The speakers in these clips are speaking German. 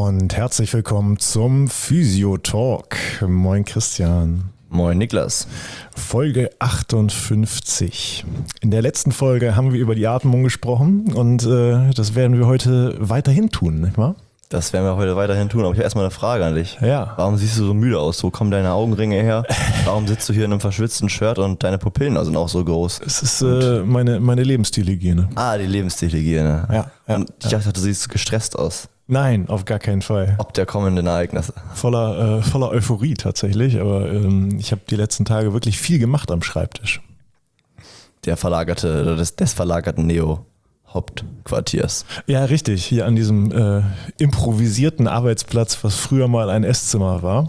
und herzlich willkommen zum Physio-Talk. Moin Christian. Moin Niklas. Folge 58. In der letzten Folge haben wir über die Atmung gesprochen und das werden wir heute weiterhin tun, nicht wahr? Das werden wir heute weiterhin tun, aber ich habe erstmal eine Frage an dich. Ja. Warum siehst du so müde aus? Wo kommen deine Augenringe her? Warum sitzt du hier in einem verschwitzten Shirt und deine Pupillen sind auch so groß? Es ist meine Lebensstilhygiene. Ah, die Lebensstilhygiene. Ja. Und ich dachte, du siehst gestresst aus. Nein, auf gar keinen Fall. Ob der kommenden Ereignisse. Voller Euphorie tatsächlich, aber ich habe die letzten Tage wirklich viel gemacht am Schreibtisch. Des verlagerten Neo-Hauptquartiers. Ja, richtig. Hier an diesem improvisierten Arbeitsplatz, was früher mal ein Esszimmer war,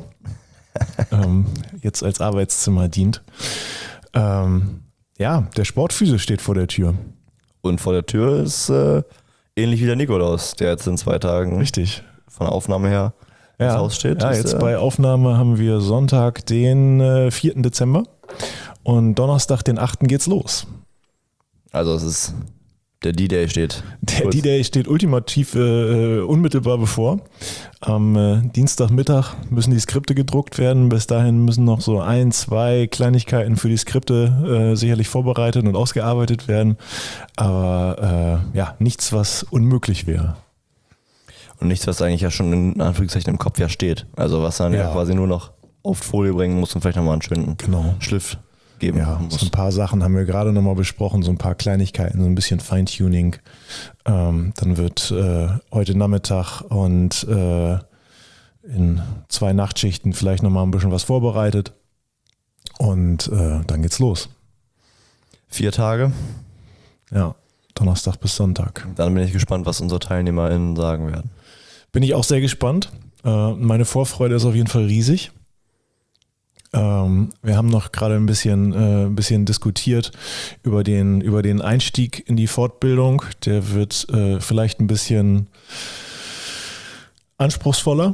jetzt als Arbeitszimmer dient. Ja, der Sportphysio steht vor der Tür. Und vor der Tür ist ähnlich wie der Nikolaus, der jetzt in 2 Tagen Richtig. von der Aufnahme her ins Haus steht. Ja, jetzt bei Aufnahme haben wir Sonntag, den 4. Dezember und Donnerstag, den 8. geht's los. Also es ist der D-Day steht. Der D-Day steht ultimativ unmittelbar bevor. Am Dienstagmittag müssen die Skripte gedruckt werden. Bis dahin müssen noch so 1, 2 Kleinigkeiten für die Skripte sicherlich vorbereitet und ausgearbeitet werden. Aber nichts, was unmöglich wäre. Und nichts, was eigentlich ja schon in Anführungszeichen im Kopf ja steht. Also was dann ja quasi nur noch auf Folie bringen muss und vielleicht nochmal einen schönen Schliff geben muss. So ein paar Sachen haben wir gerade nochmal besprochen, so ein paar Kleinigkeiten, so ein bisschen Feintuning. Dann wird heute Nachmittag und in 2 Nachtschichten vielleicht nochmal ein bisschen was vorbereitet und dann geht's los. 4 Tage? Ja, Donnerstag bis Sonntag. Dann bin ich gespannt, was unsere TeilnehmerInnen sagen werden. Bin ich auch sehr gespannt. Meine Vorfreude ist auf jeden Fall riesig. Wir haben noch gerade ein bisschen diskutiert über den Einstieg in die Fortbildung. Der wird vielleicht ein bisschen anspruchsvoller,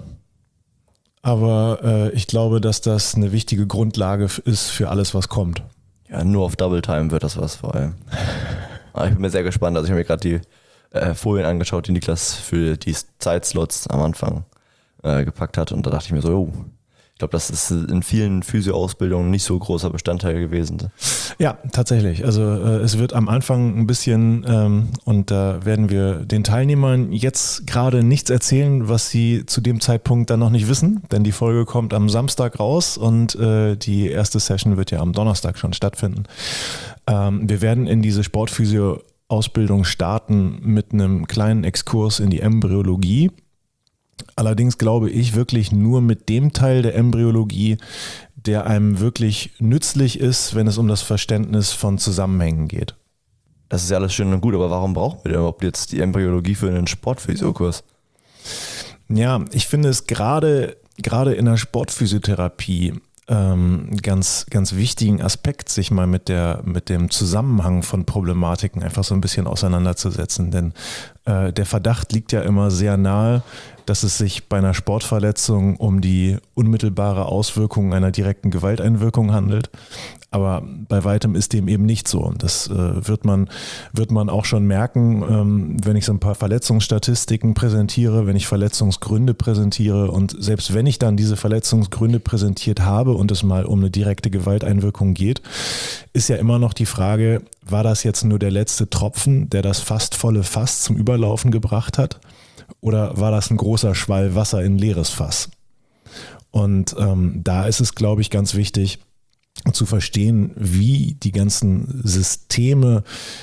aber ich glaube, dass das eine wichtige Grundlage ist für alles, was kommt. Ja, nur auf Double Time wird das was vor allem. Aber ich bin mir sehr gespannt. Also ich habe mir gerade die Folien angeschaut, die Niklas für die Zeitslots am Anfang gepackt hat und da dachte ich mir so, ich glaube, das ist in vielen Physio-Ausbildungen nicht so ein großer Bestandteil gewesen. Ja, tatsächlich. Also es wird am Anfang ein bisschen, und da werden wir den Teilnehmern jetzt gerade nichts erzählen, was sie zu dem Zeitpunkt dann noch nicht wissen, denn die Folge kommt am Samstag raus und die erste Session wird ja am Donnerstag schon stattfinden. Wir werden in diese Sportphysio-Ausbildung starten mit einem kleinen Exkurs in die Embryologie. Allerdings glaube ich wirklich nur mit dem Teil der Embryologie, der einem wirklich nützlich ist, wenn es um das Verständnis von Zusammenhängen geht. Das ist ja alles schön und gut, aber warum brauchen wir denn überhaupt jetzt die Embryologie für einen Sportphysiokurs? Ja, ich finde es gerade in der Sportphysiotherapie ganz, ganz wichtigen Aspekt, sich mal mit dem Zusammenhang von Problematiken einfach so ein bisschen auseinanderzusetzen. Denn der Verdacht liegt ja immer sehr nahe, dass es sich bei einer Sportverletzung um die unmittelbare Auswirkung einer direkten Gewalteinwirkung handelt. Aber bei weitem ist dem eben nicht so. Und das wird man auch schon merken, wenn ich so ein paar Verletzungsstatistiken präsentiere, wenn ich Verletzungsgründe präsentiere. Und selbst wenn ich dann diese Verletzungsgründe präsentiert habe und es mal um eine direkte Gewalteinwirkung geht, ist ja immer noch die Frage, war das jetzt nur der letzte Tropfen, der das fast volle Fass zum Überlaufen gebracht hat? Oder war das ein großer Schwall Wasser in ein leeres Fass? Und da ist es, glaube ich, ganz wichtig zu verstehen, wie die ganzen Systeme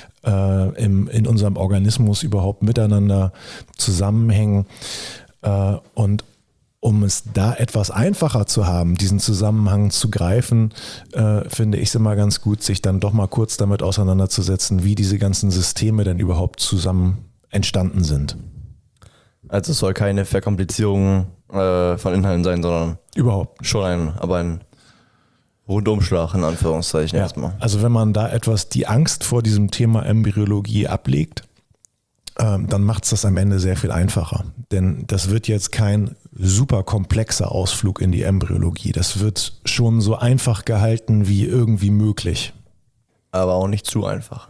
in unserem Organismus überhaupt miteinander zusammenhängen. Und um es da etwas einfacher zu haben, diesen Zusammenhang zu greifen, finde ich es immer ganz gut, sich dann doch mal kurz damit auseinanderzusetzen, wie diese ganzen Systeme denn überhaupt zusammen entstanden sind. Also es soll keine Verkomplizierung von Inhalten sein, sondern überhaupt schon ein Rundumschlag in Anführungszeichen erstmal. Also wenn man da etwas die Angst vor diesem Thema Embryologie ablegt, dann macht es das am Ende sehr viel einfacher. Denn das wird jetzt kein super komplexer Ausflug in die Embryologie. Das wird schon so einfach gehalten wie irgendwie möglich. Aber auch nicht zu einfach.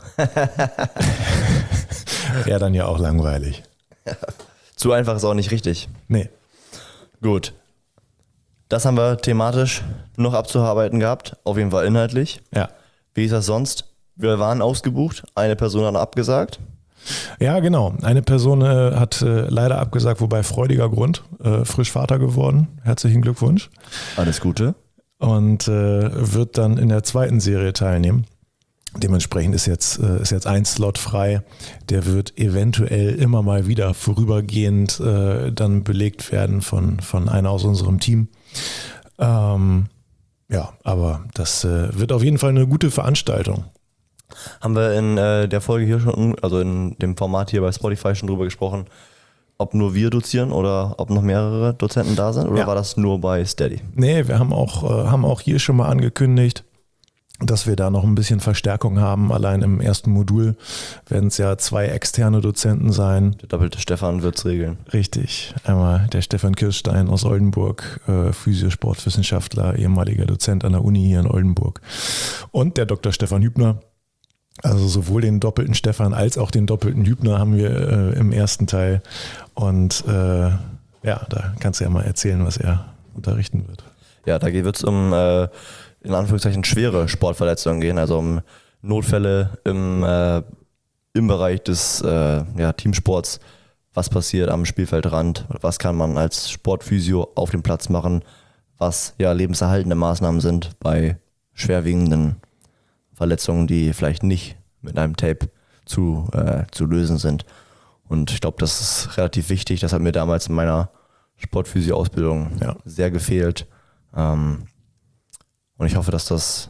Wäre dann ja auch langweilig. Zu einfach ist auch nicht richtig. Nee. Gut. Das haben wir thematisch noch abzuarbeiten gehabt, auf jeden Fall inhaltlich. Ja. Wie ist das sonst? Wir waren ausgebucht, eine Person hat abgesagt. Ja, genau. Eine Person hat leider abgesagt, wobei freudiger Grund, frisch Vater geworden. Herzlichen Glückwunsch. Alles Gute. Und wird dann in der zweiten Serie teilnehmen. Dementsprechend ist jetzt ein Slot frei. Der wird eventuell immer mal wieder vorübergehend dann belegt werden von einer aus unserem Team. Ja, aber das wird auf jeden Fall eine gute Veranstaltung. Haben wir in der Folge hier schon, also in dem Format hier bei Spotify schon drüber gesprochen, ob nur wir dozieren oder ob noch mehrere Dozenten da sind? Oder war das nur bei Steady? Nee, wir haben auch hier schon mal angekündigt, dass wir da noch ein bisschen Verstärkung haben. Allein im ersten Modul werden es ja 2 externe Dozenten sein. Der doppelte Stefan wird es regeln. Richtig. Einmal der Stefan Kirstein aus Oldenburg, Physio-Sportwissenschaftler, ehemaliger Dozent an der Uni hier in Oldenburg. Und der Dr. Stefan Hübner. Also sowohl den doppelten Stefan als auch den doppelten Hübner haben wir im ersten Teil. Und ja, da kannst du ja mal erzählen, was er unterrichten wird. Ja, da wird es um in Anführungszeichen schwere Sportverletzungen gehen, also um Notfälle im Bereich des Teamsports. Was passiert am Spielfeldrand? Was kann man als Sportphysio auf dem Platz machen? Was ja lebenserhaltende Maßnahmen sind bei schwerwiegenden Verletzungen, die vielleicht nicht mit einem Tape zu lösen sind. Und ich glaube, das ist relativ wichtig. Das hat mir damals in meiner Sportphysio-Ausbildung sehr gefehlt. Und ich hoffe, dass das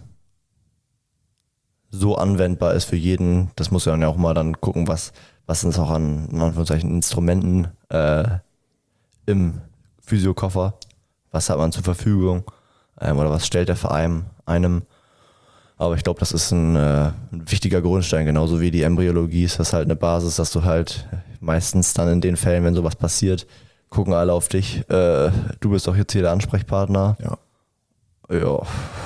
so anwendbar ist für jeden. Das muss ja auch mal dann gucken, was sind auch an in Anführungszeichen Instrumenten im Physiokoffer. Was hat man zur Verfügung? Oder was stellt der Verein einem? Aber ich glaube, das ist ein wichtiger Grundstein. Genauso wie die Embryologie ist das halt eine Basis, dass du halt meistens dann in den Fällen, wenn sowas passiert, gucken alle auf dich. Du bist doch jetzt hier der Ansprechpartner. Ja. Ja,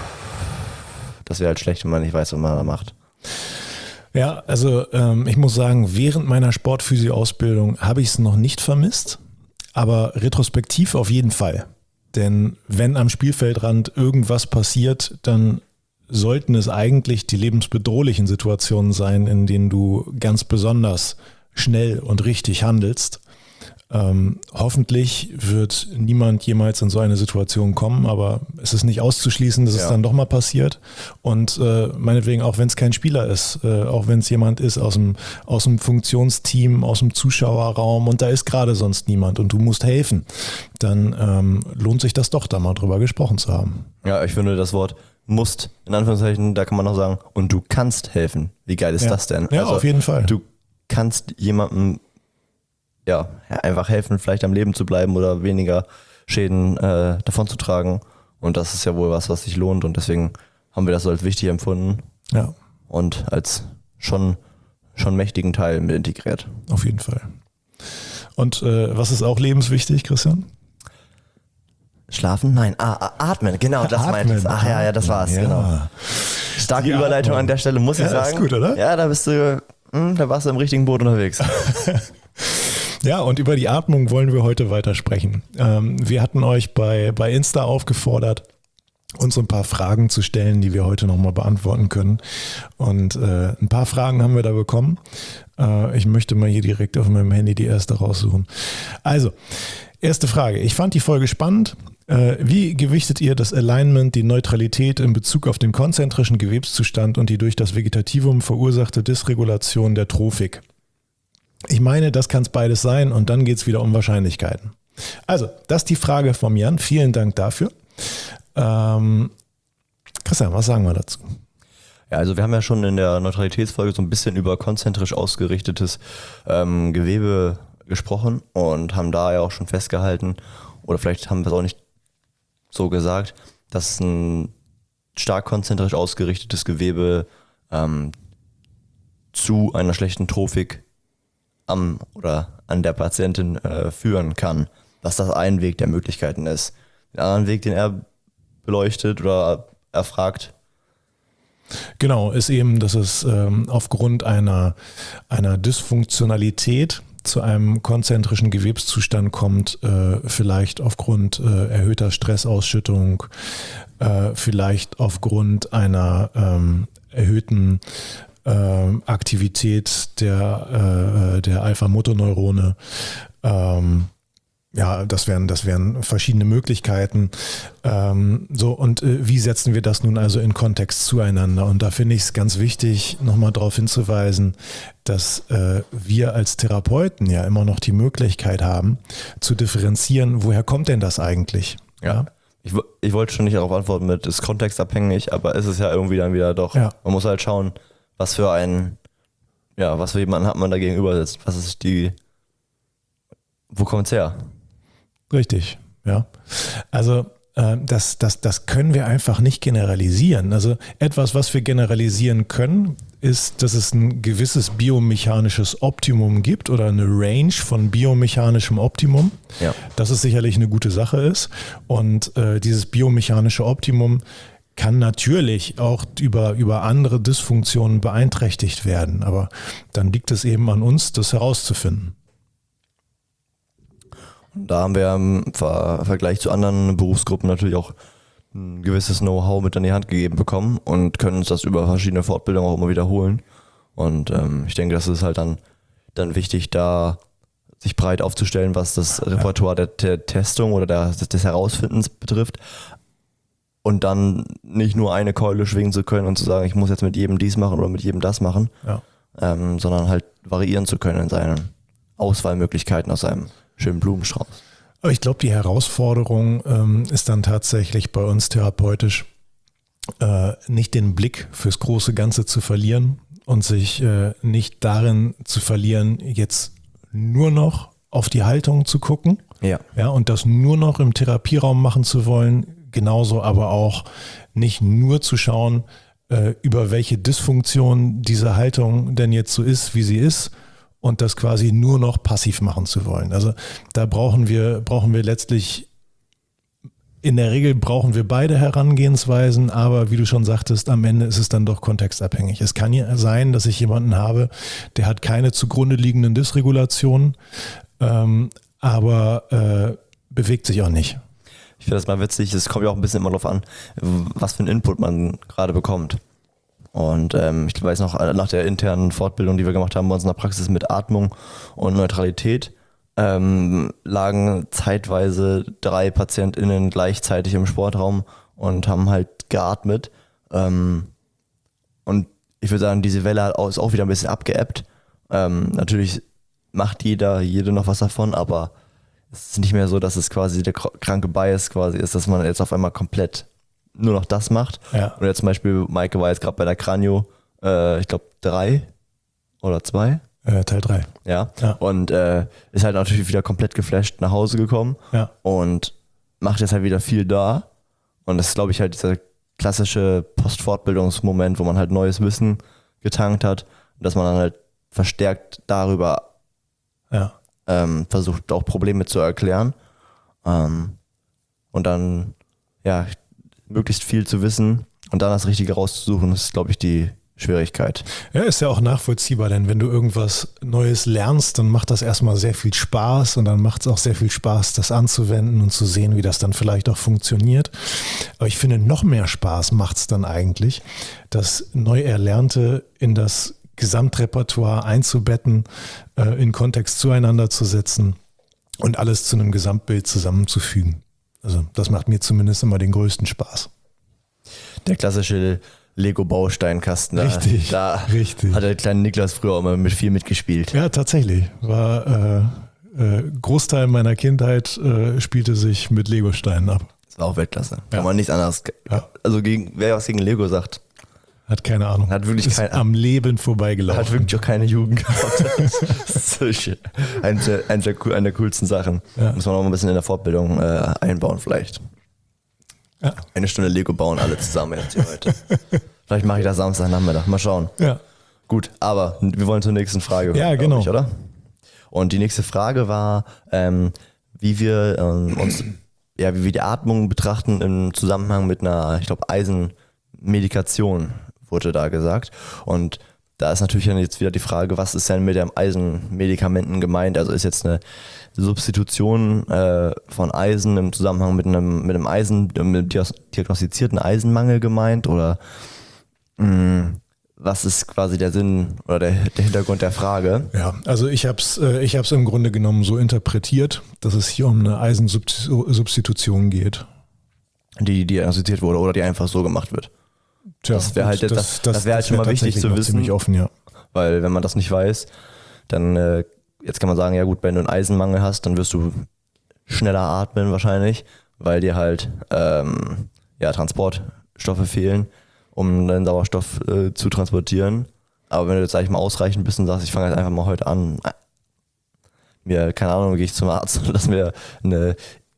das wäre halt schlecht, wenn man nicht weiß, was man da macht. Ja, also ich muss sagen, während meiner Sportphysio-Ausbildung habe ich es noch nicht vermisst, aber retrospektiv auf jeden Fall. Denn wenn am Spielfeldrand irgendwas passiert, dann sollten es eigentlich die lebensbedrohlichen Situationen sein, in denen du ganz besonders schnell und richtig handelst. Hoffentlich wird niemand jemals in so eine Situation kommen, aber es ist nicht auszuschließen, dass es dann doch mal passiert. Und meinetwegen, auch wenn es kein Spieler ist, auch wenn es jemand ist aus dem Funktionsteam, aus dem Zuschauerraum und da ist gerade sonst niemand und du musst helfen, dann lohnt sich das doch, da mal drüber gesprochen zu haben. Ja, ich finde das Wort musst, in Anführungszeichen, da kann man noch sagen, und du kannst helfen. Wie geil ist das denn? Ja, also, auf jeden Fall. Du kannst jemandem einfach helfen, vielleicht am Leben zu bleiben oder weniger Schäden davon zu tragen. Und das ist ja wohl was sich lohnt. Und deswegen haben wir das so als wichtig empfunden. Ja. Und als schon mächtigen Teil mit integriert. Auf jeden Fall. Und was ist auch lebenswichtig, Christian? Schlafen? Nein. Atmen. Genau, das meinte ich. Ach ja, das war's. Ja. Genau. Starke Überleitung an der Stelle, muss ich sagen. Ist gut, oder? Ja, da warst du im richtigen Boot unterwegs. Ja, und über die Atmung wollen wir heute weiter sprechen. Wir hatten euch bei Insta aufgefordert, uns ein paar Fragen zu stellen, die wir heute nochmal beantworten können. Und ein paar Fragen haben wir da bekommen. Ich möchte mal hier direkt auf meinem Handy die erste raussuchen. Also, erste Frage. Ich fand die Folge spannend. Wie gewichtet ihr das Alignment, die Neutralität in Bezug auf den konzentrischen Gewebszustand und die durch das Vegetativum verursachte Dysregulation der Trophik? Ich meine, das kann es beides sein und dann geht es wieder um Wahrscheinlichkeiten. Also, das ist die Frage von Jan. Vielen Dank dafür. Christian, was sagen wir dazu? Ja, also wir haben ja schon in der Neutralitätsfolge so ein bisschen über konzentrisch ausgerichtetes Gewebe gesprochen und haben da ja auch schon festgehalten, oder vielleicht haben wir es auch nicht so gesagt, dass ein stark konzentrisch ausgerichtetes Gewebe zu einer schlechten Trophik am oder an der Patientin führen kann. Dass das ein Weg der Möglichkeiten ist. Den anderen Weg, den er beleuchtet oder erfragt. Genau, ist eben, dass es aufgrund einer Dysfunktionalität zu einem konzentrischen Gewebszustand kommt, vielleicht aufgrund erhöhter Stressausschüttung, vielleicht aufgrund einer erhöhten Aktivität der Alpha-Motoneurone. Ja, das wären verschiedene Möglichkeiten. Wie setzen wir das nun also in Kontext zueinander? Und da finde ich es ganz wichtig, nochmal darauf hinzuweisen, dass wir als Therapeuten ja immer noch die Möglichkeit haben, zu differenzieren, woher kommt denn das eigentlich? Ja. Ich wollte schon nicht darauf antworten mit, ist kontextabhängig, aber ist es ja irgendwie dann wieder doch. Ja. Man muss halt schauen, was für jemanden hat man da gegenübersetzt. Wo kommt's her? Richtig, ja. Also das können wir einfach nicht generalisieren. Also etwas, was wir generalisieren können, ist, dass es ein gewisses biomechanisches Optimum gibt oder eine Range von biomechanischem Optimum. Ja. Dass es sicherlich eine gute Sache ist. Und dieses biomechanische Optimum kann natürlich auch über andere Dysfunktionen beeinträchtigt werden. Aber dann liegt es eben an uns, das herauszufinden. Da haben wir im Vergleich zu anderen Berufsgruppen natürlich auch ein gewisses Know-how mit an die Hand gegeben bekommen und können uns das über verschiedene Fortbildungen auch immer wiederholen. Und ich denke, das ist halt dann wichtig, da sich breit aufzustellen, was das Repertoire der Testung oder des Herausfindens betrifft. Und dann nicht nur eine Keule schwingen zu können und zu sagen, ich muss jetzt mit jedem dies machen oder mit jedem das machen, sondern halt variieren zu können in seinen Auswahlmöglichkeiten aus einem schönen Blumenstrauß. Aber ich glaube, die Herausforderung ist dann tatsächlich bei uns therapeutisch, nicht den Blick fürs große Ganze zu verlieren und sich nicht darin zu verlieren, jetzt nur noch auf die Haltung zu gucken, und das nur noch im Therapieraum machen zu wollen, genauso aber auch nicht nur zu schauen, über welche Dysfunktion diese Haltung denn jetzt so ist, wie sie ist, und das quasi nur noch passiv machen zu wollen. Also da brauchen wir letztlich, in der Regel brauchen wir beide Herangehensweisen, aber wie du schon sagtest, am Ende ist es dann doch kontextabhängig. Es kann ja sein, dass ich jemanden habe, der hat keine zugrunde liegenden Dysregulationen, aber bewegt sich auch nicht. Ich finde das mal witzig, es kommt ja auch ein bisschen immer darauf an, was für einen Input man gerade bekommt. Und ich weiß noch, nach der internen Fortbildung, die wir gemacht haben bei uns in der Praxis mit Atmung und Neutralität, lagen zeitweise 3 PatientInnen gleichzeitig im Sportraum und haben halt geatmet. Und ich würde sagen, diese Welle ist auch wieder ein bisschen abgeebbt. Natürlich macht jede noch was davon, aber es ist nicht mehr so, dass es quasi der kranke Bias quasi ist, dass man jetzt auf einmal komplett nur noch das macht. Ja. Und jetzt zum Beispiel, Maike war jetzt gerade bei der Kranio, ich glaube 3 oder 2. Teil 3. Ja. Und ist halt natürlich wieder komplett geflasht nach Hause gekommen und macht jetzt halt wieder viel da. Und das ist, glaube ich, halt dieser klassische Postfortbildungsmoment, wo man halt neues Wissen getankt hat und dass man dann halt verstärkt darüber versucht, auch Probleme zu erklären. Und dann, möglichst viel zu wissen und dann das Richtige rauszusuchen, ist, glaube ich, die Schwierigkeit. Ja, ist ja auch nachvollziehbar, denn wenn du irgendwas Neues lernst, dann macht das erstmal sehr viel Spaß und dann macht es auch sehr viel Spaß, das anzuwenden und zu sehen, wie das dann vielleicht auch funktioniert. Aber ich finde, noch mehr Spaß macht es dann eigentlich, das Neuerlernte in das Gesamtrepertoire einzubetten, in Kontext zueinander zu setzen und alles zu einem Gesamtbild zusammenzufügen. Also das macht mir zumindest immer den größten Spaß. Der klassische Lego-Bausteinkasten. Richtig. Hat der kleine Niklas früher auch immer viel mitgespielt. Ja, tatsächlich. War Großteil meiner Kindheit spielte sich mit Lego-Steinen ab. Das war auch Weltklasse. Kann man nichts anderes. Ja. Also wer was gegen Lego sagt. Hat keine Ahnung. Ist am Leben vorbeigelaufen. Hat wirklich auch keine Jugend gehabt. Das ist eine der coolsten Sachen. Ja. Muss man auch mal ein bisschen in der Fortbildung einbauen vielleicht. Ja. 1 Stunde Lego bauen alle zusammen jetzt hier heute. Vielleicht mache ich das Samstagnachmittag. Mal schauen. Ja. Gut, aber wir wollen zur nächsten Frage. Ja, genau. Oder? Und die nächste Frage war, wie wir wie wir die Atmung betrachten im Zusammenhang mit einer, ich glaube, Eisenmedikation, wurde da gesagt. Und da ist natürlich dann jetzt wieder die Frage, was ist denn mit den Eisenmedikamenten gemeint? Also ist jetzt eine Substitution von Eisen im Zusammenhang mit einem diagnostizierten Eisenmangel gemeint oder was ist quasi der Sinn oder der Hintergrund der Frage? Ja, also ich hab's im Grunde genommen so interpretiert, dass es hier um eine Eisensubstitution geht. Die diagnostiziert wurde oder die einfach so gemacht wird. Tja, das wäre halt, das wär halt schon mal wichtig zu wissen. Ziemlich offen, ja. Weil wenn man das nicht weiß, dann jetzt kann man sagen, ja gut, wenn du einen Eisenmangel hast, dann wirst du schneller atmen wahrscheinlich, weil dir halt Transportstoffe fehlen, um deinen Sauerstoff zu transportieren. Aber wenn du jetzt, sag ich mal, ausreichend bist und sagst, ich fange jetzt einfach mal heute an, keine Ahnung, gehe ich zum Arzt und lass mir eine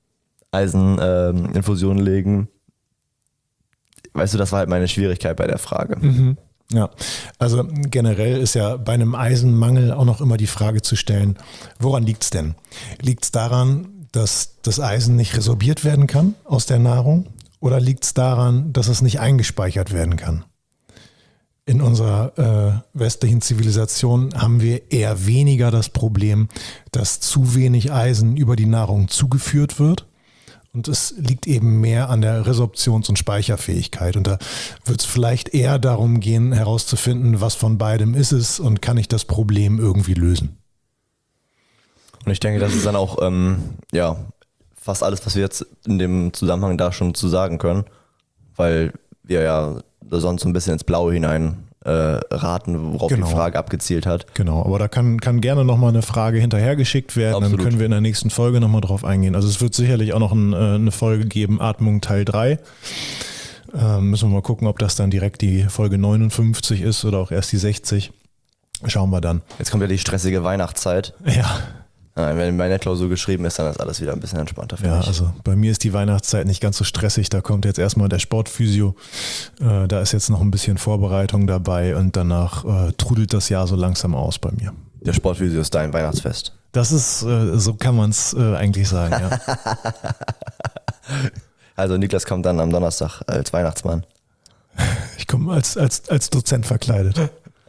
Eiseninfusion legen. Weißt du, das war halt meine Schwierigkeit bei der Frage. Mhm. Ja, also generell ist ja bei einem Eisenmangel auch noch immer die Frage zu stellen, woran liegt es denn? Liegt es daran, dass das Eisen nicht resorbiert werden kann aus der Nahrung oder liegt es daran, dass es nicht eingespeichert werden kann? In unserer westlichen Zivilisation haben wir eher weniger das Problem, dass zu wenig Eisen über die Nahrung zugeführt wird. Und es liegt eben mehr an der Resorptions- und Speicherfähigkeit. Und da wird es vielleicht eher darum gehen, herauszufinden, was von beidem ist es und kann ich das Problem irgendwie lösen. Und ich denke, das ist dann auch fast alles, was wir jetzt in dem Zusammenhang da schon zu sagen können, weil wir ja sonst so ein bisschen ins Blaue hinein raten, worauf die Frage abgezielt hat. Genau, aber da kann gerne nochmal eine Frage hinterhergeschickt werden, Absolut. Dann können wir in der nächsten Folge nochmal drauf eingehen. Also es wird sicherlich auch noch eine Folge geben, Atmung Teil 3. Müssen wir mal gucken, ob das dann direkt die Folge 59 ist oder auch erst die 60. Schauen wir dann. Jetzt kommt ja die stressige Weihnachtszeit. Ja. Wenn meine Klausur geschrieben ist, dann ist alles wieder ein bisschen entspannter für mich. Ja, also bei mir ist die Weihnachtszeit nicht ganz so stressig. Da kommt jetzt erstmal der Sportphysio. Da ist jetzt noch ein bisschen Vorbereitung dabei und danach trudelt das Jahr so langsam aus bei mir. Der Sportphysio ist dein Weihnachtsfest. Das ist, so kann man es eigentlich sagen, ja. Also Niklas kommt dann am Donnerstag als Weihnachtsmann. Ich komme als Dozent verkleidet.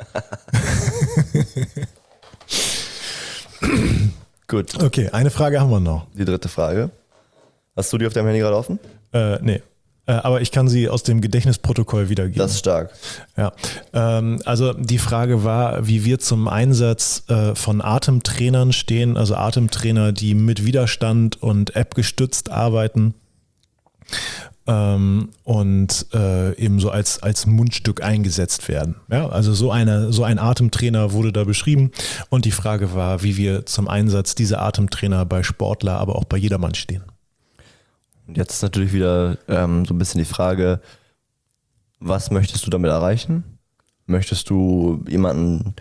Gut. Okay, eine Frage haben wir noch. Die dritte Frage. Hast du die auf deinem Handy gerade offen? Nee. Aber ich kann sie aus dem Gedächtnisprotokoll wiedergeben. Das ist stark. Ja. Also die Frage war, wie wir zum Einsatz von Atemtrainern stehen, also Atemtrainer, die mit Widerstand und App gestützt arbeiten. Und eben so als Mundstück eingesetzt werden. Ja, also so ein Atemtrainer wurde da beschrieben und die Frage war, wie wir zum Einsatz dieser Atemtrainer bei Sportler, aber auch bei jedermann stehen. Und jetzt ist natürlich wieder so ein bisschen die Frage, was möchtest du damit erreichen? Möchtest du jemanden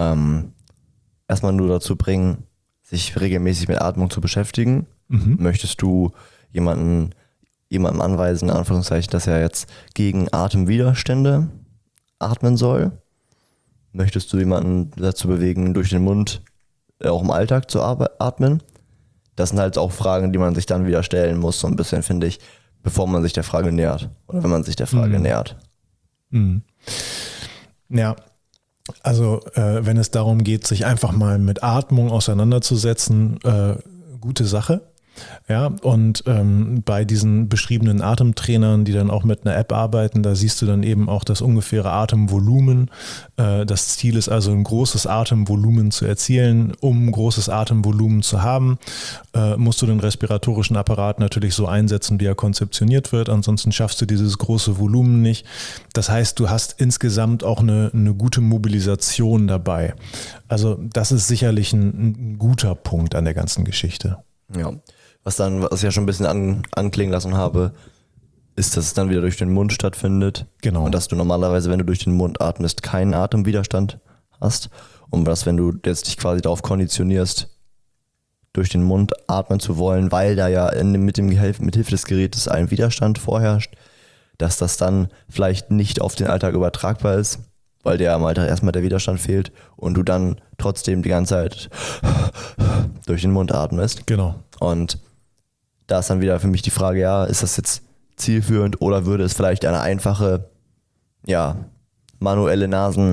erstmal nur dazu bringen, sich regelmäßig mit Atmung zu beschäftigen? Mhm. Möchtest du jemandem anweisen, in Anführungszeichen, dass er jetzt gegen Atemwiderstände atmen soll? Möchtest du jemanden dazu bewegen, durch den Mund auch im Alltag zu atmen? Das sind halt auch Fragen, die man sich dann wieder stellen muss, so ein bisschen, finde ich, bevor man sich der Frage nähert. Oder wenn man sich der Frage nähert. Mhm. Ja, also wenn es darum geht, sich einfach mal mit Atmung auseinanderzusetzen, gute Sache. Ja, und bei diesen beschriebenen Atemtrainern, die dann auch mit einer App arbeiten, da siehst du dann eben auch das ungefähre Atemvolumen. Das Ziel ist also, ein großes Atemvolumen zu erzielen. Um ein großes Atemvolumen zu haben, musst du den respiratorischen Apparat natürlich so einsetzen, wie er konzeptioniert wird. Ansonsten schaffst du dieses große Volumen nicht. Das heißt, du hast insgesamt auch eine gute Mobilisation dabei. Also das ist sicherlich ein guter Punkt an der ganzen Geschichte. Ja. Was ich ja schon ein bisschen anklingen lassen habe, ist, dass es dann wieder durch den Mund stattfindet. Genau. Und dass du normalerweise, wenn du durch den Mund atmest, keinen Atemwiderstand hast. Und dass, wenn du jetzt dich quasi darauf konditionierst, durch den Mund atmen zu wollen, weil da ja mit Hilfe des Gerätes ein Widerstand vorherrscht, dass das dann vielleicht nicht auf den Alltag übertragbar ist, weil dir am Alltag erstmal der Widerstand fehlt und du dann trotzdem die ganze Zeit durch den Mund atmest. Genau. Und da ist dann wieder für mich die Frage, ja, ist das jetzt zielführend oder würde es vielleicht eine einfache, manuelle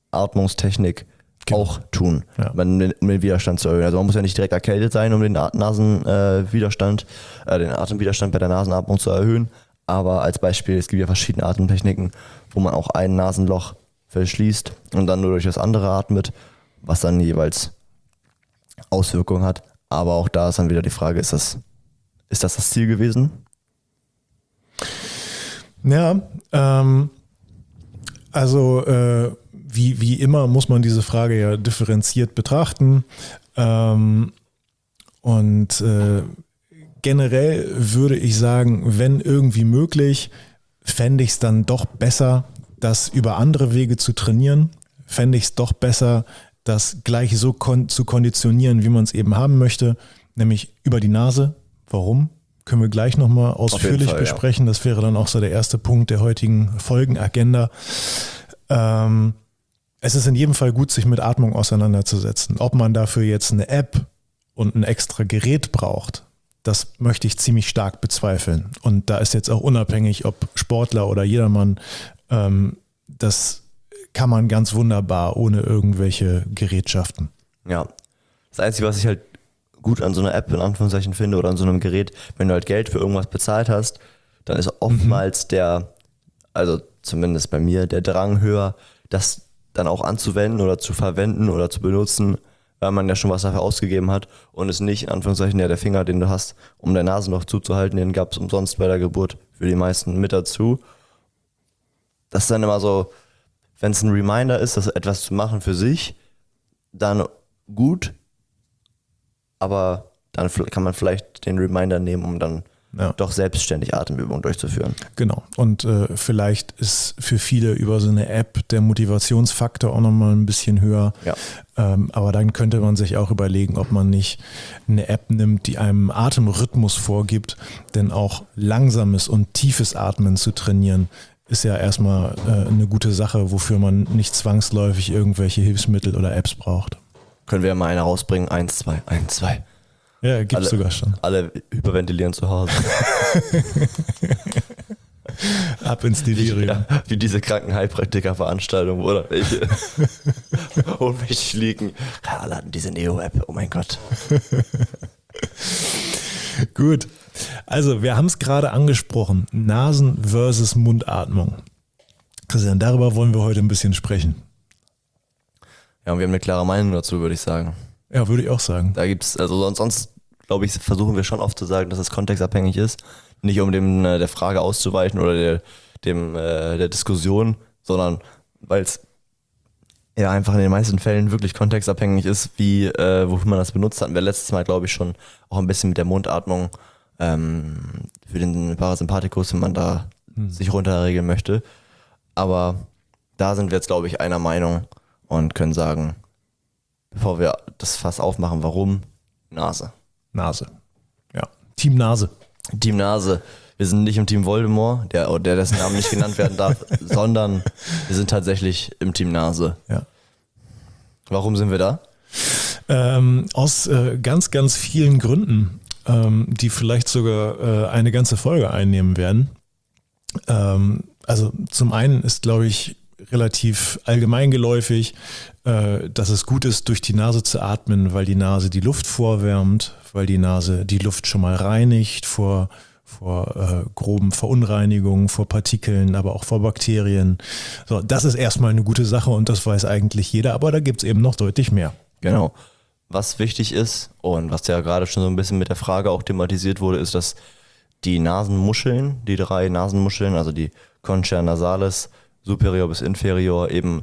Atmungstechnik auch tun, Ja. um den Widerstand zu erhöhen. Also man muss ja nicht direkt erkältet sein, um den Nasenwiderstand, den Atemwiderstand bei der Nasenatmung zu erhöhen. Aber als Beispiel, es gibt ja verschiedene Atemtechniken, wo man auch ein Nasenloch verschließt und dann nur durch das andere atmet, was dann jeweils Auswirkungen hat. Aber auch da ist dann wieder die Frage, ist das Ziel gewesen? Ja, also wie immer muss man diese Frage ja differenziert betrachten. Und generell würde ich sagen, wenn irgendwie möglich, fände ich es dann doch besser, das über andere Wege zu trainieren. Fände ich es doch besser, das gleich so zu konditionieren, wie man es eben haben möchte, nämlich über die Nase. Warum? Können wir gleich nochmal ausführlich besprechen. Ja. Das wäre dann auch so der erste Punkt der heutigen Folgenagenda. Es ist in jedem Fall gut, sich mit Atmung auseinanderzusetzen. Ob man dafür jetzt eine App und ein extra Gerät braucht, das möchte ich ziemlich stark bezweifeln. Und da ist jetzt auch unabhängig, ob Sportler oder jedermann, das kann man ganz wunderbar ohne irgendwelche Gerätschaften. Ja, das Einzige, was ich halt gut an so einer App in Anführungszeichen finde oder an so einem Gerät, wenn du halt Geld für irgendwas bezahlt hast, dann ist oftmals also zumindest bei mir, der Drang höher, das dann auch anzuwenden oder zu verwenden oder zu benutzen, weil man ja schon was dafür ausgegeben hat und es nicht, in Anführungszeichen, der Finger, den du hast, um dein Nasenloch zuzuhalten, den gab es umsonst bei der Geburt für die meisten mit dazu. Das ist dann immer so, wenn es ein Reminder ist, das etwas zu machen für sich, dann gut, aber dann kann man vielleicht den Reminder nehmen, um dann doch selbstständig Atemübungen durchzuführen. Genau. Und vielleicht ist für viele über so eine App der Motivationsfaktor auch nochmal ein bisschen höher. Ja. Aber dann könnte man sich auch überlegen, ob man nicht eine App nimmt, die einem Atemrhythmus vorgibt, denn auch langsames und tiefes Atmen zu trainieren, ist ja erstmal eine gute Sache, wofür man nicht zwangsläufig irgendwelche Hilfsmittel oder Apps braucht. Können wir ja mal eine rausbringen? 1, 2, 1, 2. Ja, gibt es sogar schon. Alle hyperventilieren zu Hause. Ab ins Delirium. Wie diese Krankenheilpraktiker-Veranstaltung, oder? Welche ohnmächtig liegen. Ja, alle hatten diese Neo-App, oh mein Gott. Gut, also wir haben es gerade angesprochen. Nasen versus Mundatmung. Christian, darüber wollen wir heute ein bisschen sprechen. Ja, und wir haben eine klare Meinung dazu, würde ich sagen. Ja, würde ich auch sagen. Da gibt's, also sonst glaube ich, versuchen wir schon oft zu sagen, dass es kontextabhängig ist. Nicht um der Frage auszuweichen oder der Diskussion, sondern weil es ja einfach in den meisten Fällen wirklich kontextabhängig ist, wofür man das benutzt. Hatten wir letztes Mal, glaube ich, schon auch ein bisschen mit der Mundatmung für den Parasympathikus, wenn man da sich runterregeln möchte. Aber da sind wir jetzt, glaube ich, einer Meinung und können sagen, bevor wir das Fass aufmachen, warum? Nase. Nase. Ja. Team Nase. Team Nase. Wir sind nicht im Team Voldemort, dessen Namen nicht genannt werden darf, sondern wir sind tatsächlich im Team Nase. Ja. Warum sind wir da? Aus ganz, ganz vielen Gründen, die vielleicht sogar eine ganze Folge einnehmen werden. Also zum einen ist, glaube ich, relativ allgemeingeläufig, dass es gut ist, durch die Nase zu atmen, weil die Nase die Luft vorwärmt, weil die Nase die Luft schon mal reinigt vor groben Verunreinigungen, vor Partikeln, aber auch vor Bakterien. So, das ist erstmal eine gute Sache und das weiß eigentlich jeder, aber da gibt es eben noch deutlich mehr. Genau. Was wichtig ist und was ja gerade schon so ein bisschen mit der Frage auch thematisiert wurde, ist, dass die Nasenmuscheln, die 3 Nasenmuscheln, also die Concha nasalis, superior bis inferior, eben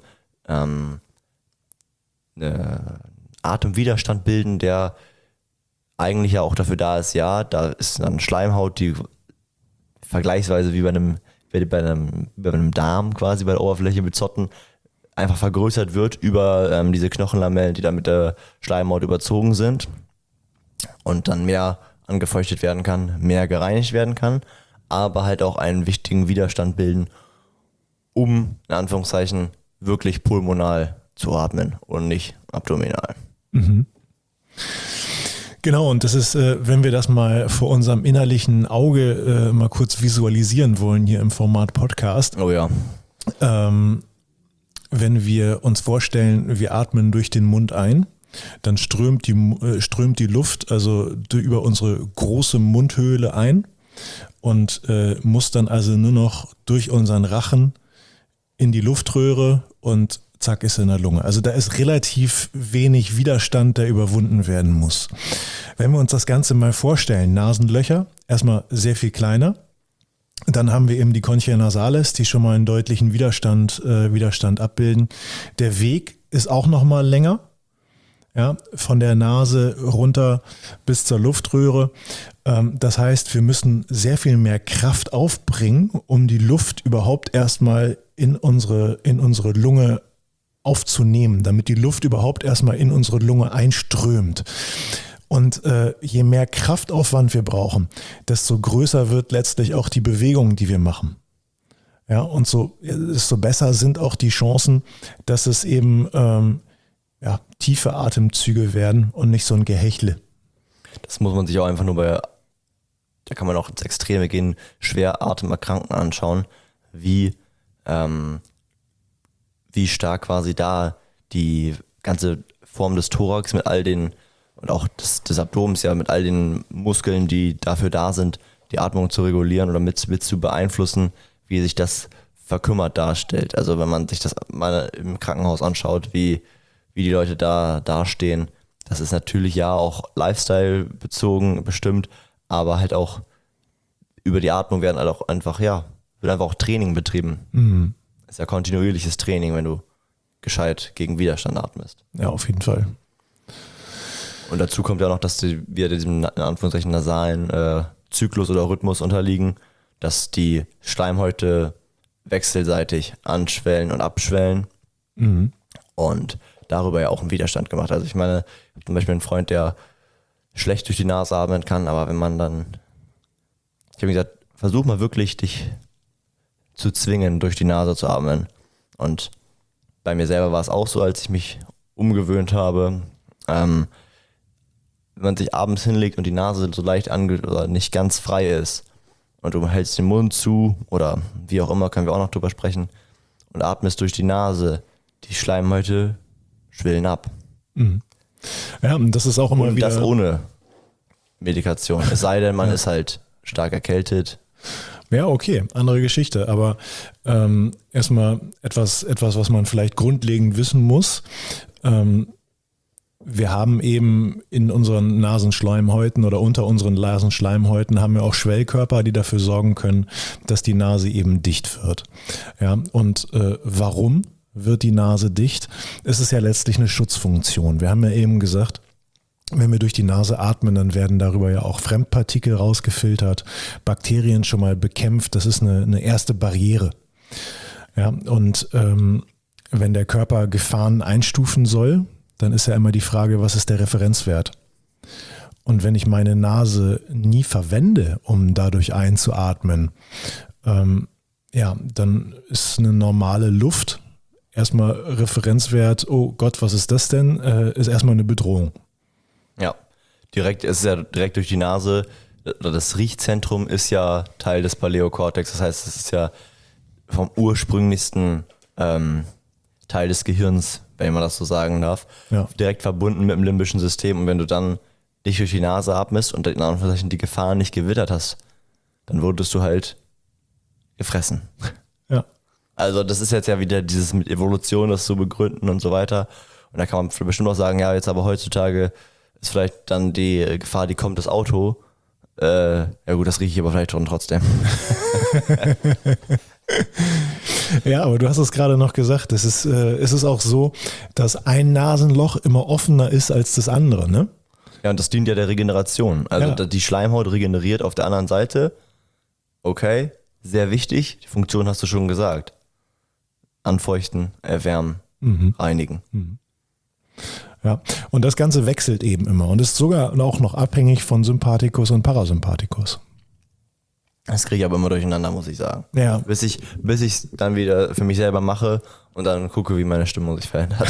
Atemwiderstand bilden, der eigentlich ja auch dafür da ist, da ist dann Schleimhaut, die vergleichsweise wie bei einem Darm quasi bei der Oberfläche mit Zotten einfach vergrößert wird über diese Knochenlamellen, die dann mit der Schleimhaut überzogen sind und dann mehr angefeuchtet werden kann, mehr gereinigt werden kann, aber halt auch einen wichtigen Widerstand bilden, um in Anführungszeichen wirklich pulmonal zu atmen und nicht abdominal. Mhm. Genau, und das ist, wenn wir das mal vor unserem innerlichen Auge mal kurz visualisieren wollen hier im Format Podcast. Oh ja. wenn wir uns vorstellen, wir atmen durch den Mund ein, dann strömt die Luft also über unsere große Mundhöhle ein und muss dann also nur noch durch unseren Rachen in die Luftröhre und zack ist in der Lunge. Also da ist relativ wenig Widerstand, der überwunden werden muss. Wenn wir uns das Ganze mal vorstellen, Nasenlöcher, erstmal sehr viel kleiner. Dann haben wir eben die Conchae nasales, die schon mal einen deutlichen Widerstand abbilden. Der Weg ist auch noch mal länger, ja, von der Nase runter bis zur Luftröhre. Das heißt, wir müssen sehr viel mehr Kraft aufbringen, um die Luft überhaupt erstmal in unsere Lunge aufzunehmen, damit die Luft überhaupt erstmal in unsere Lunge einströmt. Und je mehr Kraftaufwand wir brauchen, desto größer wird letztlich auch die Bewegung, die wir machen. Ja, und desto besser sind auch die Chancen, dass es eben tiefe Atemzüge werden und nicht so ein Gehechle. Das muss man sich auch einfach nur da kann man auch ins Extreme gehen, schwer Atemerkrankten anschauen, wie stark quasi da die ganze Form des Thorax mit all den und auch des Abdomens ja mit all den Muskeln, die dafür da sind, die Atmung zu regulieren oder mit zu beeinflussen, wie sich das verkümmert darstellt. Also wenn man sich das mal im Krankenhaus anschaut, wie die Leute da dastehen, das ist natürlich ja auch Lifestyle bezogen bestimmt, aber halt auch über die Atmung wird einfach auch Training betrieben. Mhm. Das ist ja kontinuierliches Training, wenn du gescheit gegen Widerstand atmest. Ja, auf jeden Fall. Und dazu kommt ja noch, dass wir diesem in Anführungszeichen nasalen Zyklus oder Rhythmus unterliegen, dass die Schleimhäute wechselseitig anschwellen und abschwellen und darüber ja auch einen Widerstand gemacht. Also ich meine, ich habe zum Beispiel einen Freund, der schlecht durch die Nase atmen kann, aber wenn man dann, ich habe gesagt, versuch mal wirklich dich zu zwingen, durch die Nase zu atmen. Und bei mir selber war es auch so, als ich mich umgewöhnt habe, wenn man sich abends hinlegt und die Nase so leicht oder nicht ganz frei ist und du hältst den Mund zu oder wie auch immer, können wir auch noch drüber sprechen, und atmest durch die Nase, die Schleimhäute schwillen ab. Mhm. Ja, und das ist auch immer und wieder... das ohne Medikation. Es sei denn, man ist halt stark erkältet. Ja, okay, andere Geschichte, aber erstmal etwas, was man vielleicht grundlegend wissen muss. Wir haben eben in unseren Nasenschleimhäuten oder unter unseren Nasenschleimhäuten haben wir auch Schwellkörper, die dafür sorgen können, dass die Nase eben dicht wird. Ja, und warum wird die Nase dicht? Es ist ja letztlich eine Schutzfunktion. Wir haben ja eben gesagt, wenn wir durch die Nase atmen, dann werden darüber ja auch Fremdpartikel rausgefiltert, Bakterien schon mal bekämpft. Das ist eine erste Barriere. Ja, und wenn der Körper Gefahren einstufen soll, dann ist ja immer die Frage, was ist der Referenzwert? Und wenn ich meine Nase nie verwende, um dadurch einzuatmen, dann ist eine normale Luft erstmal Referenzwert, oh Gott, was ist das denn? Ist erstmal eine Bedrohung. Ja, es ist ja direkt durch die Nase. Das Riechzentrum ist ja Teil des Paläokortex. Das heißt, es ist ja vom ursprünglichsten Teil des Gehirns, wenn man das so sagen darf, direkt verbunden mit dem limbischen System. Und wenn du dann dich durch die Nase atmest und in Anführungszeichen die Gefahr nicht gewittert hast, dann wurdest du halt gefressen. Ja. Also das ist jetzt ja wieder dieses mit Evolution, das zu begründen und so weiter. Und da kann man bestimmt auch sagen, ja, jetzt aber heutzutage ist vielleicht dann die Gefahr, die kommt, das Auto. Ja gut, das rieche ich aber vielleicht schon trotzdem. Ja, aber du hast es gerade noch gesagt, es ist auch so, dass ein Nasenloch immer offener ist als das andere, ne? Ja, und das dient ja der Regeneration. Also die Schleimhaut regeneriert auf der anderen Seite. Okay, sehr wichtig. Die Funktion hast du schon gesagt. Anfeuchten, erwärmen, reinigen. Mhm. Ja, und das Ganze wechselt eben immer und ist sogar auch noch abhängig von Sympathikus und Parasympathikus. Das kriege ich aber immer durcheinander, muss ich sagen. Ja. Bis ich es dann wieder für mich selber mache und dann gucke, wie meine Stimmung sich verändert.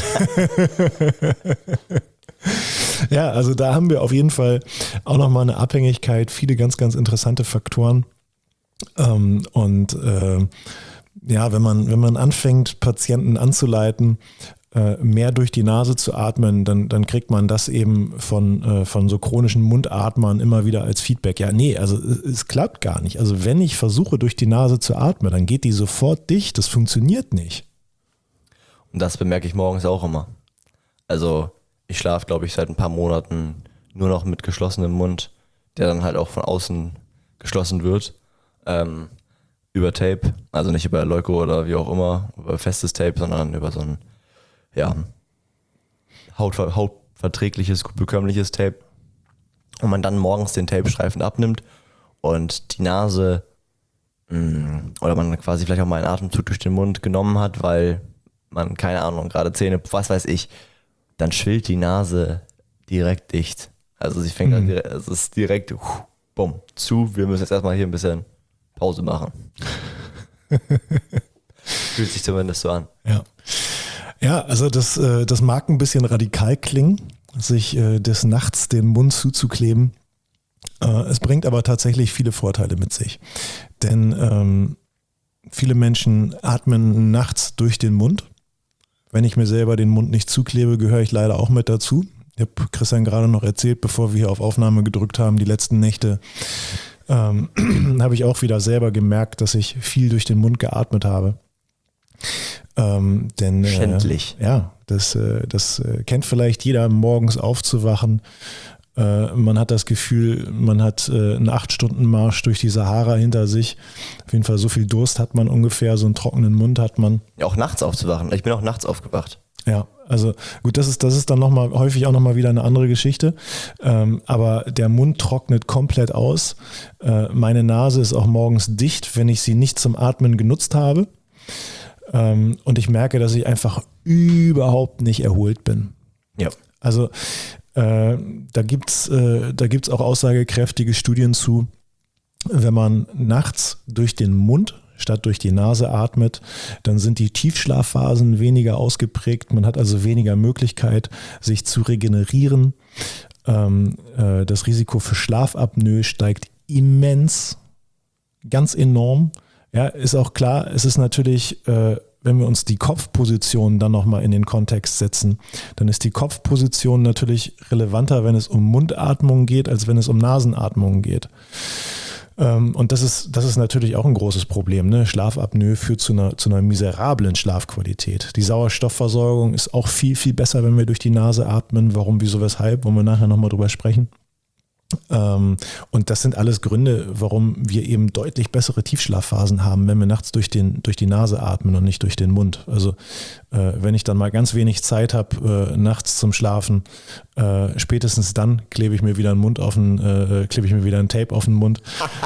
Ja, also da haben wir auf jeden Fall auch nochmal eine Abhängigkeit, viele ganz, ganz interessante Faktoren. Ja, wenn man anfängt, Patienten anzuleiten, mehr durch die Nase zu atmen, dann kriegt man das eben von so chronischen Mundatmern immer wieder als Feedback. Ja, nee, also es klappt gar nicht. Also wenn ich versuche, durch die Nase zu atmen, dann geht die sofort dicht. Das funktioniert nicht. Und das bemerke ich morgens auch immer. Also ich schlafe, glaube ich, seit ein paar Monaten nur noch mit geschlossenem Mund, der dann halt auch von außen geschlossen wird. Über Tape, also nicht über Leuko oder wie auch immer, über festes Tape, sondern über so ein hautverträgliches, bekömmliches Tape. Und man dann morgens den Tapestreifen abnimmt und die Nase oder man quasi vielleicht auch mal einen Atemzug durch den Mund genommen hat, weil man, keine Ahnung, gerade Zähne, was weiß ich, dann schwillt die Nase direkt dicht. Also sie fängt an, es ist direkt bumm, zu. Wir müssen jetzt erstmal hier ein bisschen Pause machen. Fühlt sich zumindest so an. Ja, also das mag ein bisschen radikal klingen, sich des Nachts den Mund zuzukleben. Es bringt aber tatsächlich viele Vorteile mit sich. Denn viele Menschen atmen nachts durch den Mund. Wenn ich mir selber den Mund nicht zuklebe, gehöre ich leider auch mit dazu. Ich habe Christian gerade noch erzählt, bevor wir hier auf Aufnahme gedrückt haben, die letzten Nächte habe ich auch wieder selber gemerkt, dass ich viel durch den Mund geatmet habe. Denn Schändlich. Das kennt vielleicht jeder, morgens aufzuwachen. Man hat das Gefühl, man hat einen 8-Stunden-Marsch durch die Sahara hinter sich. Auf jeden Fall so viel Durst hat man ungefähr, so einen trockenen Mund hat man. Ja, auch nachts aufzuwachen. Ich bin auch nachts aufgewacht. Ja, also gut, das ist dann häufig auch nochmal wieder eine andere Geschichte. Aber der Mund trocknet komplett aus. Meine Nase ist auch morgens dicht, wenn ich sie nicht zum Atmen genutzt habe. Und ich merke, dass ich einfach überhaupt nicht erholt bin. Ja. Also da gibt's auch aussagekräftige Studien zu, wenn man nachts durch den Mund statt durch die Nase atmet, dann sind die Tiefschlafphasen weniger ausgeprägt. Man hat also weniger Möglichkeit, sich zu regenerieren. Das Risiko für Schlafapnoe steigt immens, ganz enorm. Ja, ist auch klar, es ist natürlich, wenn wir uns die Kopfposition dann nochmal in den Kontext setzen, dann ist die Kopfposition natürlich relevanter, wenn es um Mundatmung geht, als wenn es um Nasenatmung geht. Und das ist natürlich auch ein großes Problem. Ne? Schlafapnoe führt zu einer miserablen Schlafqualität. Die Sauerstoffversorgung ist auch viel, viel besser, wenn wir durch die Nase atmen. Warum, wieso, weshalb, wollen wir nachher nochmal drüber sprechen. Und das sind alles Gründe, warum wir eben deutlich bessere Tiefschlafphasen haben, wenn wir nachts durch die Nase atmen und nicht durch den Mund. Also wenn ich dann mal ganz wenig Zeit habe nachts zum Schlafen, spätestens dann klebe ich mir wieder ein Tape auf den Mund.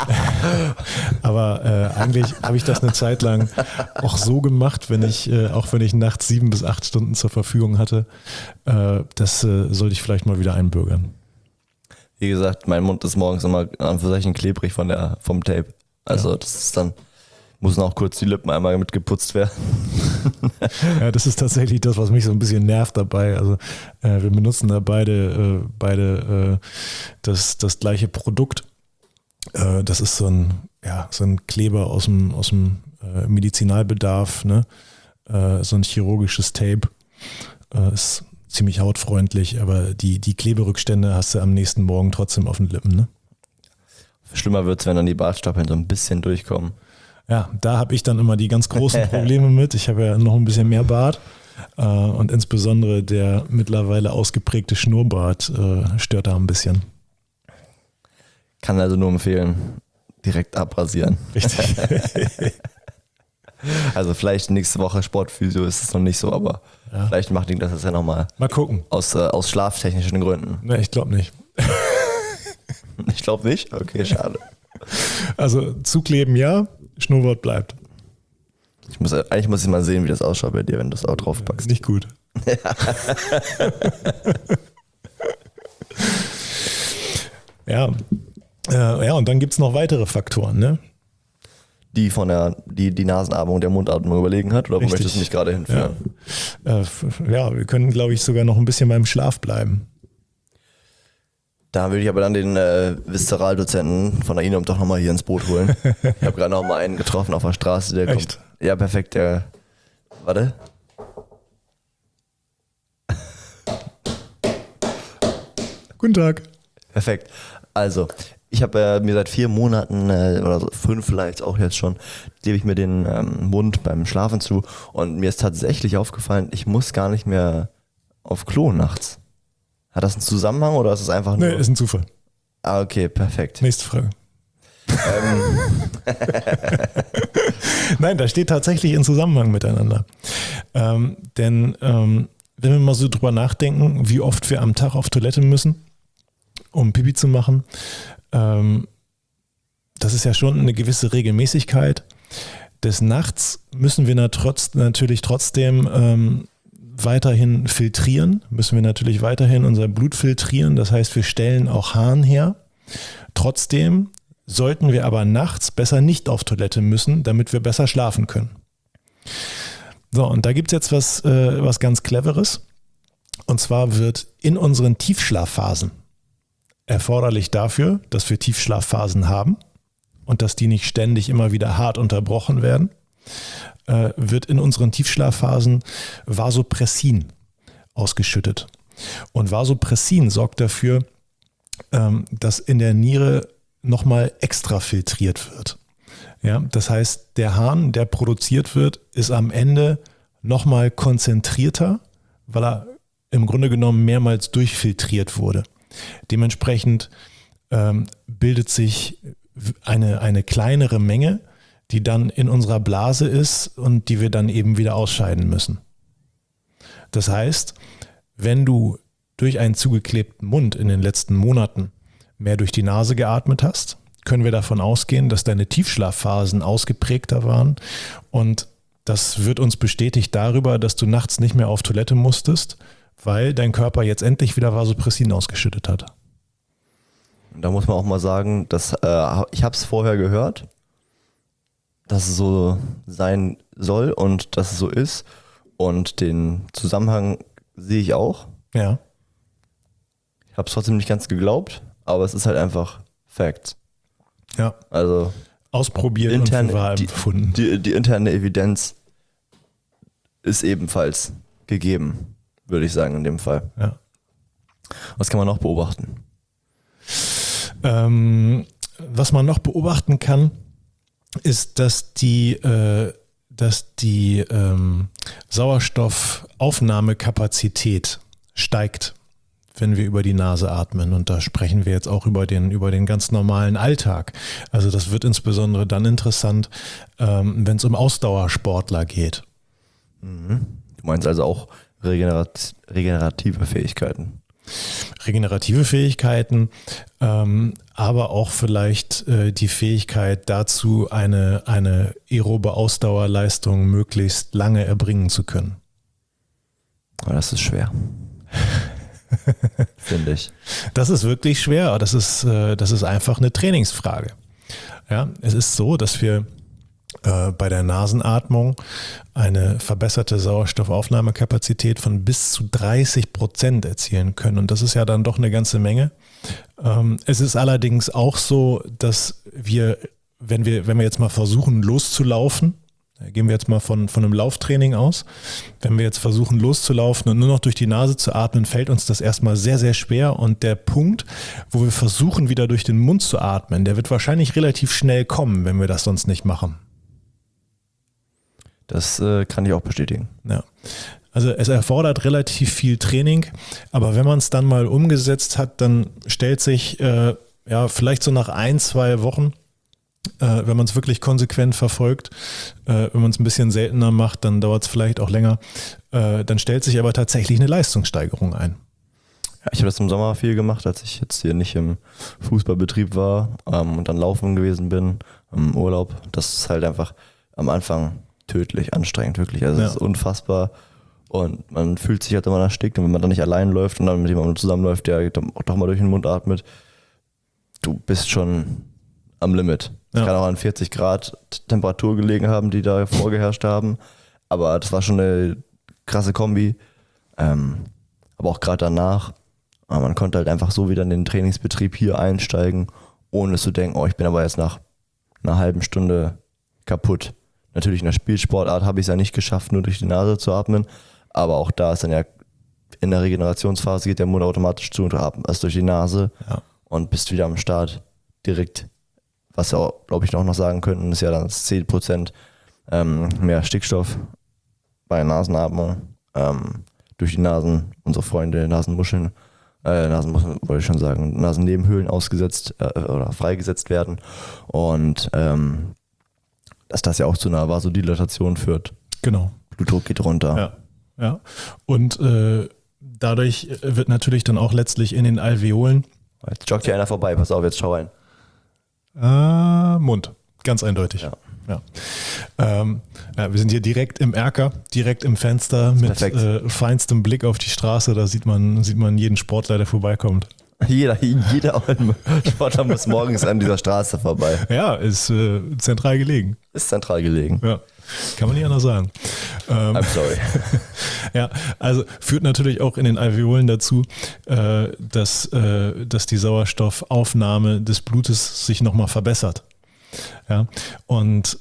Aber eigentlich habe ich das eine Zeit lang auch so gemacht, auch wenn ich nachts 7 bis 8 Stunden zur Verfügung hatte. Das sollte ich vielleicht mal wieder einbürgern. Wie gesagt, mein Mund ist morgens immer an für sich klebrig vom Tape. Also das ist dann, müssen auch kurz die Lippen einmal mit geputzt werden. Ja, das ist tatsächlich das, was mich so ein bisschen nervt dabei. Also wir benutzen da beide das gleiche Produkt. Das ist so ein Kleber aus dem Medizinalbedarf, ne? So ein chirurgisches Tape. Ist ziemlich hautfreundlich, aber die Kleberückstände hast du am nächsten Morgen trotzdem auf den Lippen. Ne? Schlimmer wird es, wenn dann die Bartstoppeln so ein bisschen durchkommen. Ja, da habe ich dann immer die ganz großen Probleme mit. Ich habe ja noch ein bisschen mehr Bart und insbesondere der mittlerweile ausgeprägte Schnurrbart stört da ein bisschen. Kann also nur empfehlen, direkt abrasieren. Richtig. Also vielleicht nächste Woche Sportphysio ist es noch nicht so, aber vielleicht macht ihn das ja nochmal. Mal gucken. Aus schlaftechnischen Gründen. Ne, ich glaube nicht. Ich glaube nicht? Okay, schade. Also zukleben ja, Schnurrbart bleibt. Eigentlich muss ich mal sehen, wie das ausschaut bei dir, wenn du das auch drauf packst. Nicht gut. Ja, und dann gibt es noch weitere Faktoren, ne? Die die Nasenatmung der Mundatmung überlegen hat, oder wo möchtest du mich gerade hinführen? Ja, wir können, glaube ich, sogar noch ein bisschen beim Schlaf bleiben. Da würde ich aber dann den Viszeraldozenten von der INOM doch nochmal hier ins Boot holen. Ich habe gerade noch mal einen getroffen auf der Straße, der kommt Ja, perfekt. Warte. Guten Tag. Perfekt. Also, ich habe mir seit 4 Monaten oder so 5 vielleicht auch jetzt schon, klebe ich mir den Mund beim Schlafen zu und mir ist tatsächlich aufgefallen, ich muss gar nicht mehr auf Klo nachts. Hat das einen Zusammenhang oder ist es einfach nur... Nee, ist ein Zufall. Ah, okay, perfekt. Nächste Frage. Nein, da steht tatsächlich in Zusammenhang miteinander. Denn wenn wir mal so drüber nachdenken, wie oft wir am Tag auf Toilette müssen, um Pipi zu machen, das ist ja schon eine gewisse Regelmäßigkeit. Des Nachts müssen wir natürlich trotzdem weiterhin filtrieren, müssen wir natürlich weiterhin unser Blut filtrieren. Das heißt, wir stellen auch Harn her. Trotzdem sollten wir aber nachts besser nicht auf Toilette müssen, damit wir besser schlafen können. So, und da gibt es jetzt was ganz Cleveres. Und zwar wird in unseren Tiefschlafphasen erforderlich dafür, dass wir Tiefschlafphasen haben und dass die nicht ständig immer wieder hart unterbrochen werden, wird in unseren Tiefschlafphasen Vasopressin ausgeschüttet. Und Vasopressin sorgt dafür, dass in der Niere nochmal extra filtriert wird. Ja, das heißt, der Harn, der produziert wird, ist am Ende nochmal konzentrierter, weil er im Grunde genommen mehrmals durchfiltriert wurde. Dementsprechend bildet sich eine kleinere Menge, die dann in unserer Blase ist und die wir dann eben wieder ausscheiden müssen. Das heißt, wenn du durch einen zugeklebten Mund in den letzten Monaten mehr durch die Nase geatmet hast, können wir davon ausgehen, dass deine Tiefschlafphasen ausgeprägter waren und das wird uns bestätigt darüber, dass du nachts nicht mehr auf Toilette musstest, weil dein Körper jetzt endlich wieder Vasopressin ausgeschüttet hat. Da muss man auch mal sagen, dass ich habe es vorher gehört, dass es so sein soll und dass es so ist und den Zusammenhang sehe ich auch. Ja. Ich habe es trotzdem nicht ganz geglaubt, aber es ist halt einfach Fact. Ja. Also ausprobiert und für wahr empfunden. Die interne Evidenz ist ebenfalls gegeben, würde ich sagen in dem Fall. Ja. Was kann man noch beobachten? Was man noch beobachten kann, ist, dass die Sauerstoffaufnahmekapazität steigt, wenn wir über die Nase atmen. Und da sprechen wir jetzt auch über den ganz normalen Alltag. Also das wird insbesondere dann interessant, wenn es um Ausdauersportler geht. Du meinst also auch regenerative Fähigkeiten? Regenerative Fähigkeiten, aber auch vielleicht die Fähigkeit dazu, eine aerobe Ausdauerleistung möglichst lange erbringen zu können. Aber das ist schwer. Finde ich. Das ist wirklich schwer, aber das ist einfach eine Trainingsfrage. Ja, es ist so, dass wir bei der Nasenatmung eine verbesserte Sauerstoffaufnahmekapazität von bis zu 30% erzielen können. Und das ist ja dann doch eine ganze Menge. Es ist allerdings auch so, dass wir, wenn wir jetzt mal versuchen loszulaufen, gehen wir jetzt mal von einem Lauftraining aus, wenn wir jetzt versuchen loszulaufen und nur noch durch die Nase zu atmen, fällt uns das erstmal sehr, sehr schwer. Und der Punkt, wo wir versuchen wieder durch den Mund zu atmen, der wird wahrscheinlich relativ schnell kommen, wenn wir das sonst nicht machen. Das kann ich auch bestätigen. Ja. Also es erfordert relativ viel Training, aber wenn man es dann mal umgesetzt hat, dann stellt sich vielleicht so nach 1-2 Wochen, wenn man es wirklich konsequent verfolgt, wenn man es ein bisschen seltener macht, dann dauert es vielleicht auch länger, dann stellt sich aber tatsächlich eine Leistungssteigerung ein. Ja, ich habe das im Sommer viel gemacht, als ich jetzt hier nicht im Fußballbetrieb war und dann laufen gewesen bin, im Urlaub. Das ist halt einfach am Anfang tödlich, anstrengend, wirklich. Also es ist unfassbar und man fühlt sich halt immer erstickt und wenn man dann nicht allein läuft und dann mit jemandem zusammenläuft, der doch mal durch den Mund atmet, du bist schon am Limit. Es kann auch an 40 Grad Temperatur gelegen haben, die da vorgeherrscht haben, aber das war schon eine krasse Kombi. Aber auch gerade danach, man konnte halt einfach so wieder in den Trainingsbetrieb hier einsteigen, ohne zu denken, ich bin aber jetzt nach einer halben Stunde kaputt. Natürlich in der Spielsportart habe ich es ja nicht geschafft, nur durch die Nase zu atmen. Aber auch da ist dann ja in der Regenerationsphase geht der Mund automatisch zu und du atmest erst durch die Nase und bist wieder am Start direkt. Was wir auch, glaube ich, noch sagen könnten, ist ja dann 10% mehr Stickstoff bei Nasenatmung. Durch die Nasen, unsere Freunde Nasenmuscheln wollte ich schon sagen, Nasennebenhöhlen ausgesetzt oder freigesetzt werden. Und dass das ja auch zu einer Vasodilatation führt. Genau. Blutdruck geht runter. Ja. Und dadurch wird natürlich dann auch letztlich in den Alveolen. Jetzt joggt hier einer vorbei, pass auf, jetzt schau rein. Mund, ganz eindeutig. Ja. Wir sind hier direkt im Erker, direkt im Fenster mit feinstem Blick auf die Straße. Da sieht man jeden Sportler, der vorbeikommt. Jeder Sportler muss morgens an dieser Straße vorbei. Ja, ist zentral gelegen. Ja. Kann man nicht anders sagen. I'm sorry. Ja, also führt natürlich auch in den Alveolen dazu, dass die Sauerstoffaufnahme des Blutes sich nochmal verbessert. Ja, und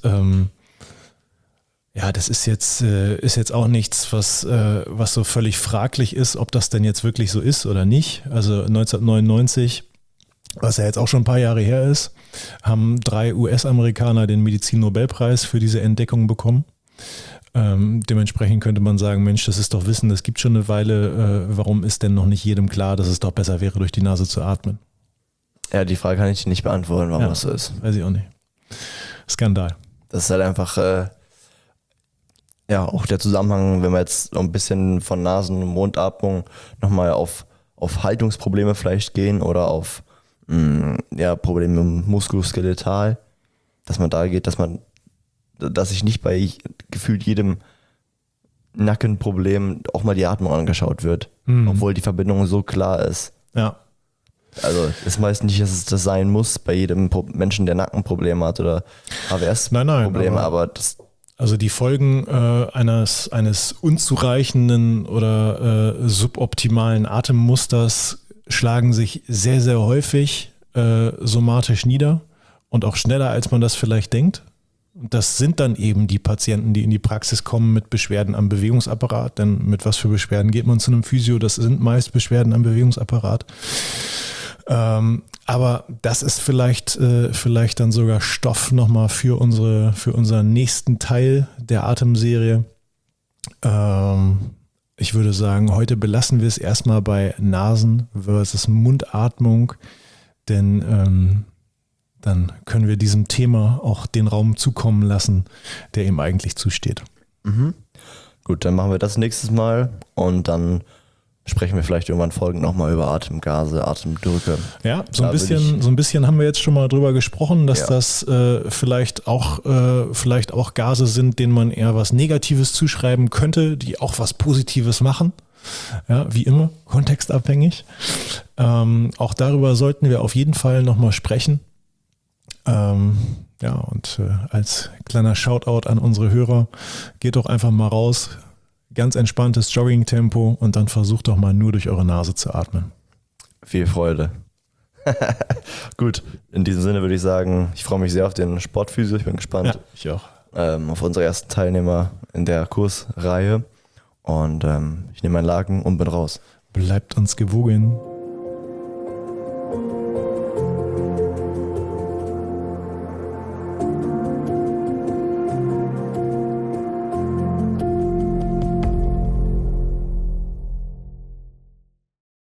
das ist jetzt auch nichts, was so völlig fraglich ist, ob das denn jetzt wirklich so ist oder nicht. Also 1999, was ja jetzt auch schon ein paar Jahre her ist, haben 3 US-Amerikaner den Medizin-Nobelpreis für diese Entdeckung bekommen. Dementsprechend könnte man sagen, Mensch, das ist doch Wissen, das gibt schon eine Weile. Warum ist denn noch nicht jedem klar, dass es doch besser wäre, durch die Nase zu atmen? Ja, die Frage kann ich nicht beantworten, warum das so ist. Weiß ich auch nicht. Skandal. Das ist halt einfach, auch der Zusammenhang, wenn wir jetzt ein bisschen von Nasen- und Mundatmung nochmal auf Haltungsprobleme vielleicht gehen oder auf Probleme muskuloskeletal, dass man da geht, dass sich nicht bei gefühlt jedem Nackenproblem auch mal die Atmung angeschaut wird, obwohl die Verbindung so klar ist. Ja. Also es heißt nicht, dass es das sein muss bei jedem Menschen, der Nackenprobleme hat oder AWS-Probleme, aber das... Also die Folgen eines unzureichenden oder suboptimalen Atemmusters schlagen sich sehr, sehr häufig somatisch nieder und auch schneller, als man das vielleicht denkt. Und das sind dann eben die Patienten, die in die Praxis kommen mit Beschwerden am Bewegungsapparat. Denn mit was für Beschwerden geht man zu einem Physio? Das sind meist Beschwerden am Bewegungsapparat. Aber das ist vielleicht dann sogar Stoff nochmal für unseren nächsten Teil der Atemserie. Ich würde sagen, heute belassen wir es erstmal bei Nasen versus Mundatmung, denn dann können wir diesem Thema auch den Raum zukommen lassen, der ihm eigentlich zusteht. Mhm. Gut, dann machen wir das nächstes Mal und dann sprechen wir vielleicht irgendwann folgend nochmal über Atemgase, Atemdrücke. Ja, so ein bisschen haben wir jetzt schon mal drüber gesprochen, dass das vielleicht auch Gase sind, denen man eher was Negatives zuschreiben könnte, die auch was Positives machen. Ja, wie immer, kontextabhängig. Auch darüber sollten wir auf jeden Fall nochmal sprechen. Und als kleiner Shoutout an unsere Hörer, geht doch einfach mal raus, ganz entspanntes Jogging-Tempo und dann versucht doch mal nur durch eure Nase zu atmen. Viel Freude. Gut, in diesem Sinne würde ich sagen, ich freue mich sehr auf den Sportphysio, ich bin gespannt. Ja, ich auch. Auf unsere ersten Teilnehmer in der Kursreihe und ich nehme meinen Laken und bin raus. Bleibt uns gewogen.